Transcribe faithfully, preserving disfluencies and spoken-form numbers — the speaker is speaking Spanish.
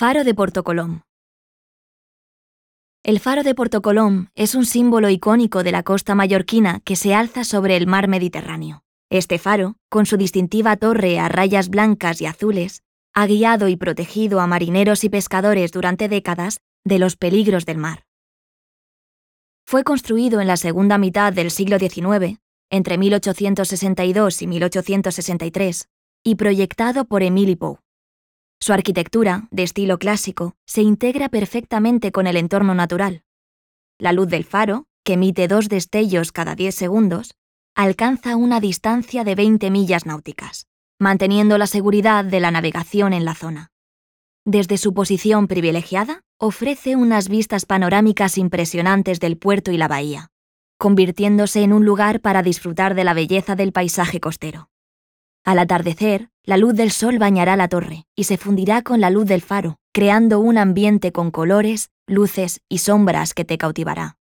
Faro de Porto Colom. El Faro de Porto Colom es un símbolo icónico de la costa mallorquina que se alza sobre el mar Mediterráneo. Este faro, con su distintiva torre a rayas blancas y azules, ha guiado y protegido a marineros y pescadores durante décadas de los peligros del mar. Fue construido en la segunda mitad del siglo diecinueve, entre mil ochocientos sesenta y dos y mil ochocientos sesenta y tres, y proyectado por Emili Pou. Su arquitectura, de estilo clásico, se integra perfectamente con el entorno natural. La luz del faro, que emite dos destellos cada diez segundos, alcanza una distancia de veinte millas náuticas, manteniendo la seguridad de la navegación en la zona. Desde su posición privilegiada, ofrece unas vistas panorámicas impresionantes del puerto y la bahía, convirtiéndose en un lugar para disfrutar de la belleza del paisaje costero. Al atardecer, la luz del sol bañará la torre y se fundirá con la luz del faro, creando un ambiente con colores, luces y sombras que te cautivará.